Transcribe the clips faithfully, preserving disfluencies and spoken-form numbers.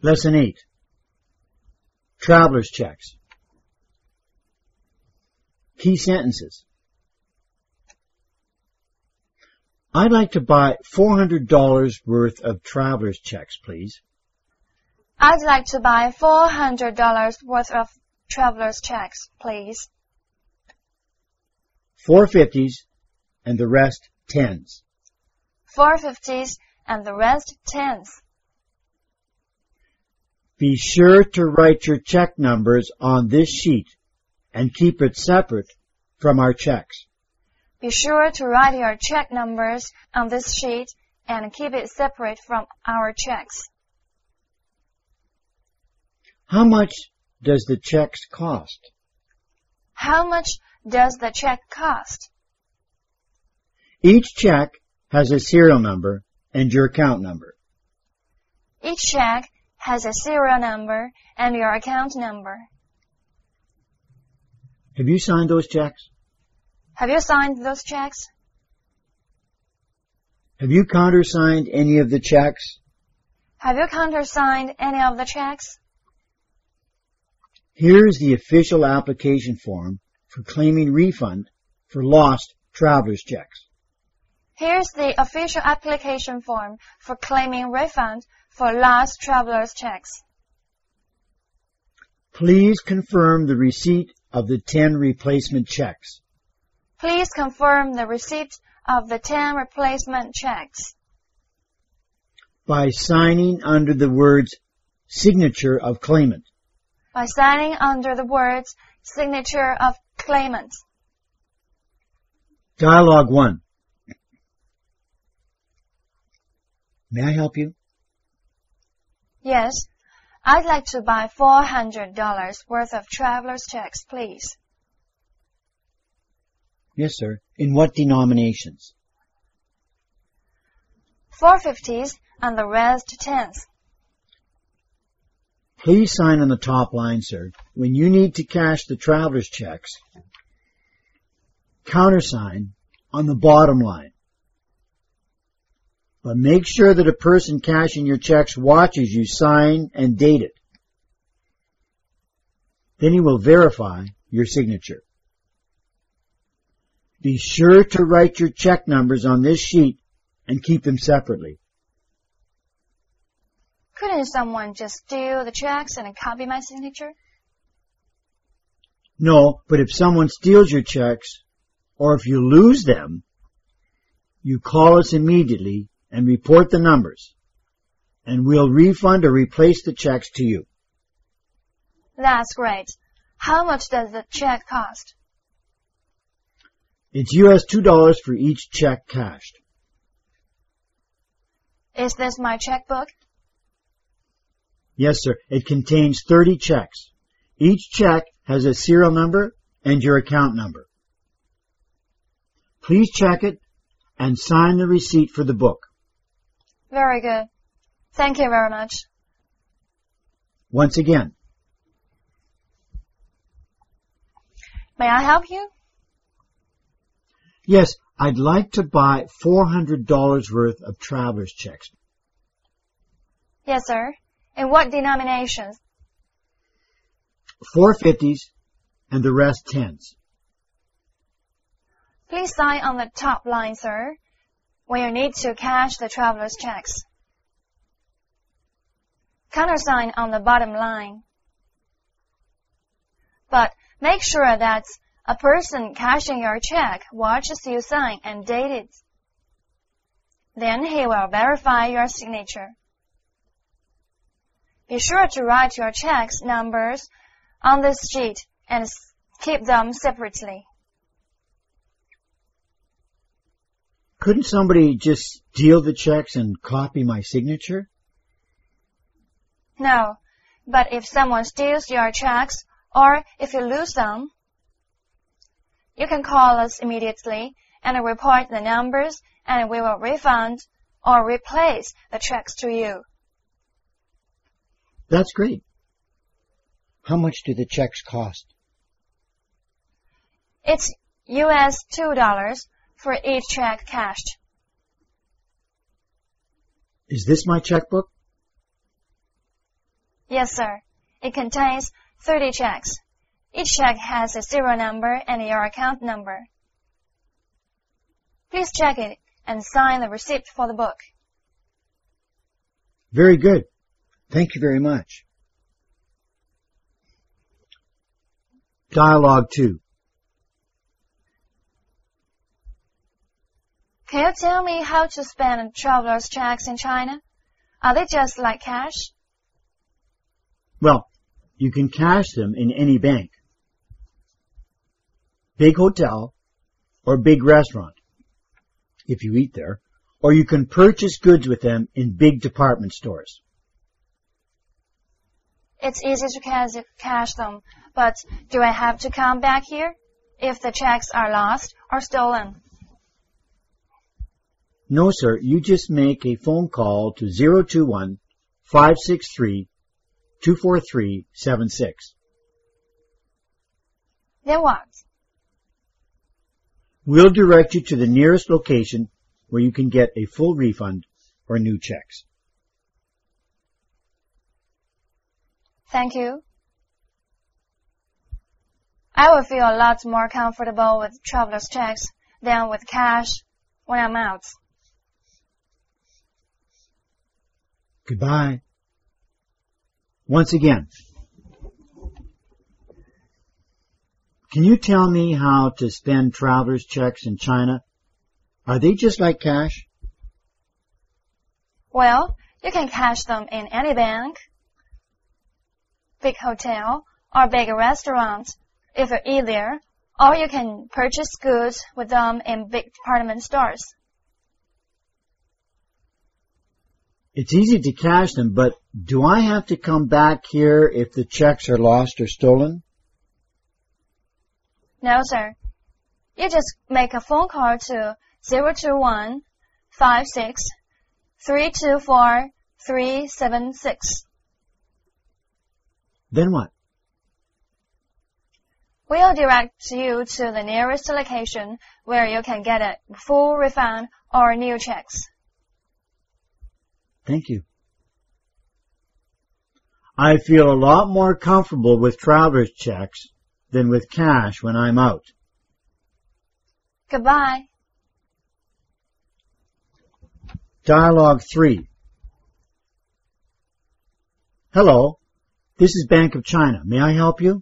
Lesson eight. Traveler's checks. Key sentences. I'd like to buy four hundred dollars worth of traveler's checks, please. I'd like to buy four hundred dollars worth of traveler's checks, please. Four fifties and the rest tens. Four fifties and the rest tens. Be sure to write your check numbers on this sheet and keep it separate from our checks. Be sure to write your check numbers on this sheet and keep it separate from our checks. How much does the checks cost? How much does the check cost? Each check has a serial number and your account number. Each check has a serial number and your account number. Have you signed those checks? Have you signed those checks? Have you countersigned any of the checks? Have you countersigned any of the checks? Here's the official application form for claiming refund for lost traveler's checks. Here's the official application form for claiming refund for lost traveler's checks. Please confirm the receipt of the ten replacement checks. Please confirm the receipt of the ten replacement checks by signing under the words signature of claimant. By signing under the words signature of claimant. Dialogue one. May I help you? Yes, I'd like to buy four hundred dollars worth of traveler's checks, please. Yes, sir. In what denominations? Four fifties and the rest tens. Please sign on the top line, sir. When you need to cash the traveler's checks, countersign on the bottom line. But make sure that a person cashing your checks watches you sign and date it. Then he will verify your signature. Be sure to write your check numbers on this sheet and keep them separately. Couldn't someone just steal the checks and copy my signature? No, but if someone steals your checks, or if you lose them, you call us immediately and report the numbers, and we'll refund or replace the checks to you. That's great. How much does the check cost? It's U S two dollars for each check cashed. Is this my checkbook? Yes, sir. It contains thirty checks. Each check has a serial number and your account number. Please check it and sign the receipt for the book. Very good. Thank you very much. Once again. May I help you? Yes, I'd like to buy four hundred dollars worth of traveler's checks. Yes, sir. In what denominations? Four fifties and the rest tens. Please sign on the top line, sir, when you need to cash the traveler's checks. Countersign on the bottom line. But make sure that a person cashing your check watches you sign and date it. Then he will verify your signature. Be sure to write your checks numbers on this sheet and keep them separately. Couldn't somebody just steal the checks and copy my signature? No, but if someone steals your checks or if you lose them, you can call us immediately and report the numbers, and we will refund or replace the checks to you. That's great. How much do the checks cost? It's U S two dollars for each check cashed. Is this my checkbook? Yes, sir. It contains thirty checks. Each check has a serial number and your account number. Please check it and sign the receipt for the book. Very good. Thank you very much. Dialogue two. Can you tell me how to spend traveler's checks in China? Are they just like cash? Well, you can cash them in any bank, big hotel, or big restaurant, if you eat there, or you can purchase goods with them in big department stores. It's easy to cash, cash them, but do I have to come back here if the checks are lost or stolen? No, sir. You just make a phone call to zero two one, five six three, two four three seven six. Then what? We'll direct you to the nearest location where you can get a full refund or new checks. Thank you. I will feel a lot more comfortable with traveler's checks than with cash when I'm out. Goodbye. Once again, can you tell me how to spend traveler's checks in China? Are they just like cash? Well, you can cash them in any bank, big hotel, or big restaurant if you eat there, or you can purchase goods with them in big department stores. It's easy to cash them, but do I have to come back here if the checks are lost or stolen? No, sir. You just make a phone call to zero two one, five six, three two four, three seven six. Then what? We'll direct you to the nearest location where you can get a full refund or new checks. Thank you. I feel a lot more comfortable with traveler's checks than with cash when I'm out. Goodbye. Dialogue three. Hello, this is Bank of China. May I help you?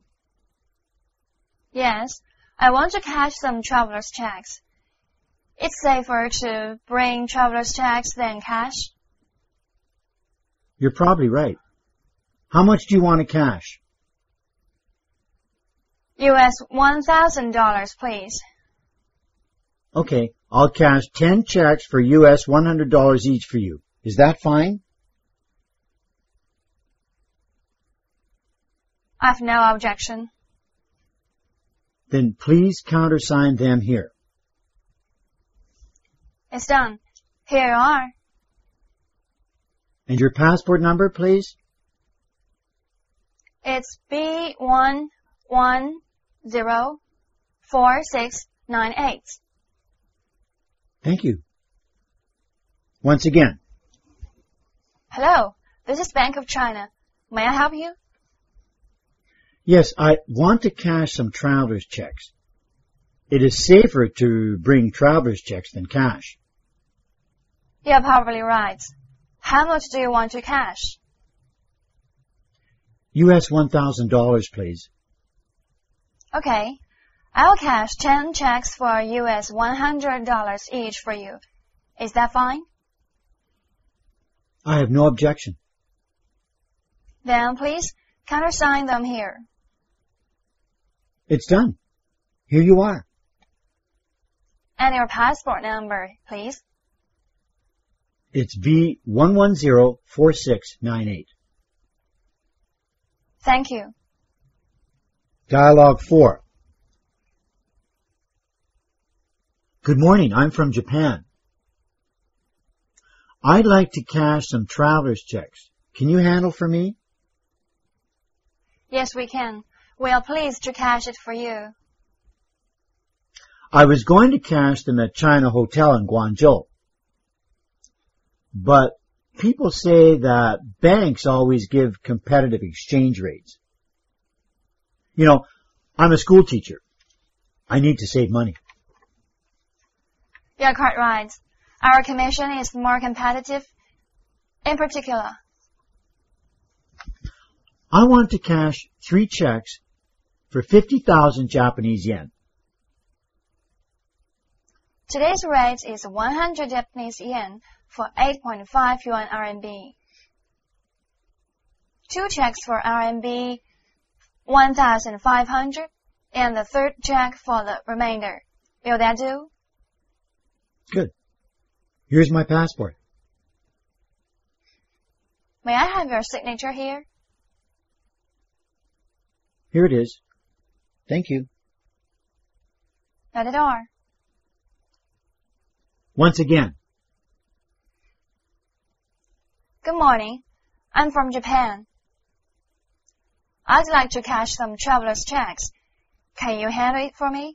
Yes, I want to cash some traveler's checks. It's safer to bring traveler's checks than cash. You're probably right. How much do you want to cash? U S one thousand dollars, please. Okay, I'll cash ten checks for U S one hundred dollars each for you. Is that fine? I've no objection. Then please countersign them here. It's done. Here you are. And your passport number, please? It's B one one zero four six nine eight. Thank you. Once again. Hello, this is Bank of China. May I help you? Yes, I want to cash some traveler's checks. It is safer to bring traveler's checks than cash. You're probably right. How much do you want to cash? U S one thousand dollars, please. Okay. I'll cash ten checks for U S one hundred dollars each for you. Is that fine? I have no objection. Then please countersign them here. It's done. Here you are. And your passport number, please. It's B one one zero four six nine eight. Thank you. Dialogue four. Good morning. I'm from Japan. I'd like to cash some traveler's checks. Can you handle for me? Yes, we can. We are pleased to cash it for you. I was going to cash them at China Hotel in Guangzhou, but People say that banks always give competitive exchange rates. You know, I'm a school teacher. I need to save money. You're quite right. Our commission is more competitive. In particular, I want to cash three checks for fifty thousand Japanese yen. Today's rate is one hundred Japanese yen for eight point five yuan R M B. Two checks for R M B one thousand five hundred and the third check for the remainder. Will that do? Good. Here's my passport. May I have your signature here? Here it is. Thank you. Not at all. Once again. Good morning. I'm from Japan. I'd like to cash some traveler's checks. Can you handle it for me?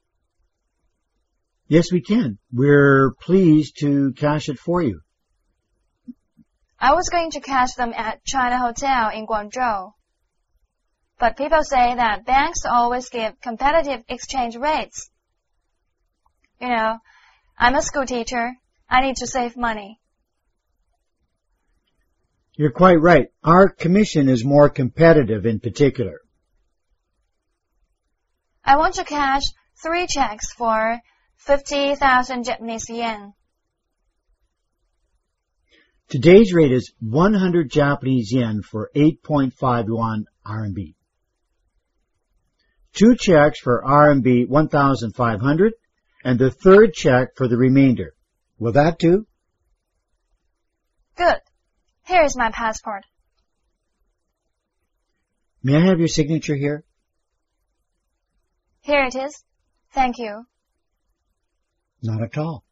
Yes, we can. We're pleased to cash it for you. I was going to cash them at China Hotel in Guangzhou. But people say that banks always give competitive exchange rates. You know, I'm a school teacher. I need to save money. You're quite right. Our commission is more competitive in particular. I want to cash three checks for fifty thousand Japanese yen. Today's rate is one hundred Japanese yen for eight point five yuan R M B. Two checks for R M B one thousand five hundred and the third check for the remainder. Will that do? Good. Here is my passport. May I have your signature here? Here it is. Thank you. Not at all.